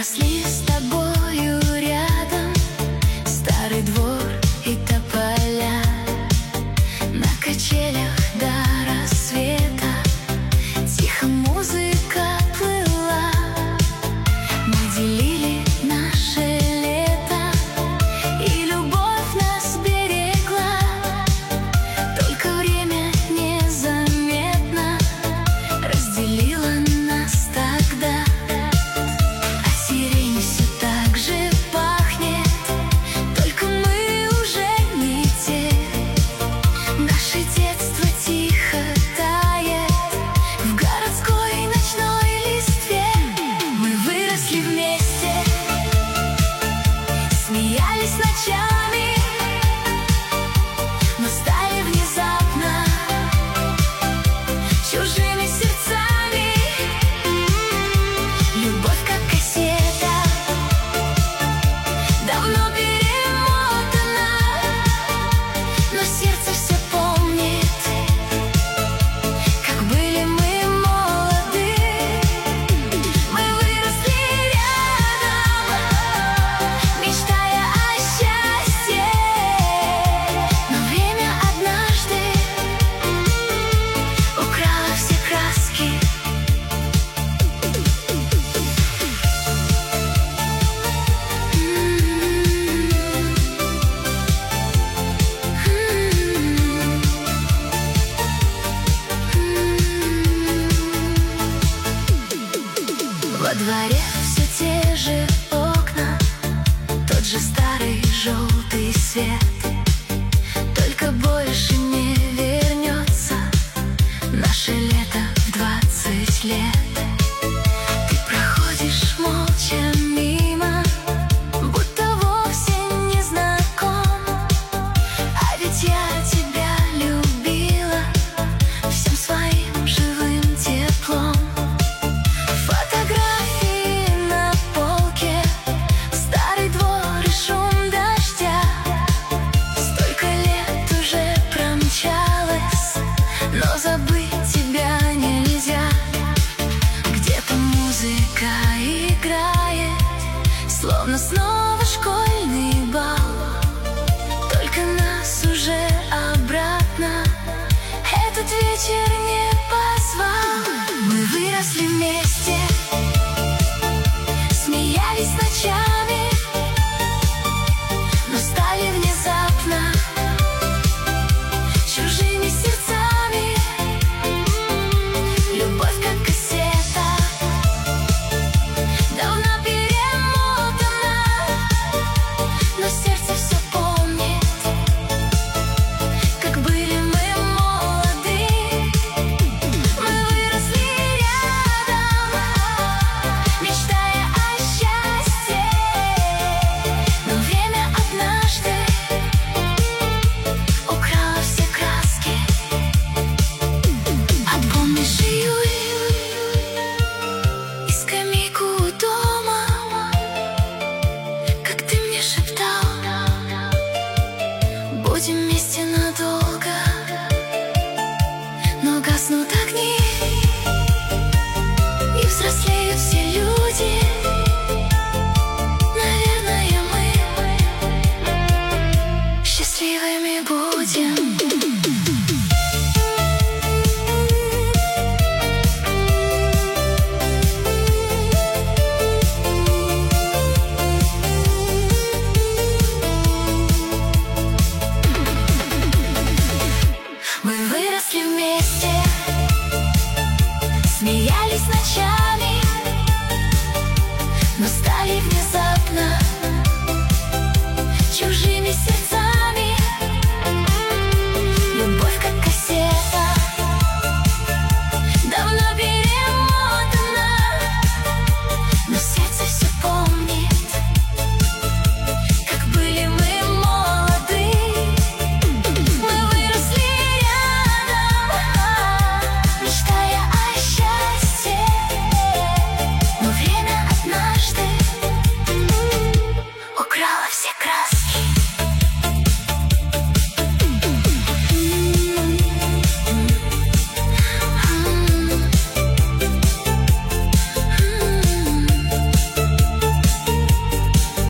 росли с тобою рядом, старый двор и тополя. На качелях до рассвета тихо музыка плыла. Мы делили наше лето, и любовь нас берегла. Только время незаметно разделило нас тогда. А сирень все так же пахнет, только мы уже не те. Наше детство тихо тает в городской ночной листве. Мы выросли вместе, смеялись ночами, но стали внезапно чужими сердцами. Любовь как кассета, давно перемотана, но сердце все помнит, как были мы молоды. Мы выросли рядом, мечтая о счастье, но время однажды украло все краски. Во дворе все те же окна, тот же старый желтый свет. Только больше не вернется наше лето в 20 лет. Ты проходишь молча мимо, будто вовсе не знаком. А ведь я тебя любила всем своим живым теплом. Фотографии на полке, старый двор и шум дождя. Столько лет уже промчалось, но забыть тебя нельзя. Где-то музыка играет, словно снова школьный бал. Только нас уже обратно этот вечер не позвал. Мы выросли вместе, смеялись ночами, но стали внезапно чужими сердцами. Любовь как кассета, давно перемотана, но сердце все помнит, как были мы молоды. Мы выросли рядом, мечтая о счастье, но время однажды украло все краски. А помнишь июль и скамейку у дома, как ты мне шептал: будем вместе надолго. Но гаснут огни, и взрослеют все люди. Наверное, мы счастливыми будем. Мы выросли вместе, смеялись ночами, но стали внезапно чужими сердцами. Любовь как кассета, давно перемотана, но сердце все помнит, как были мы молоды. Мы выросли рядом, мечтая о счастье, но время однажды украло все краски.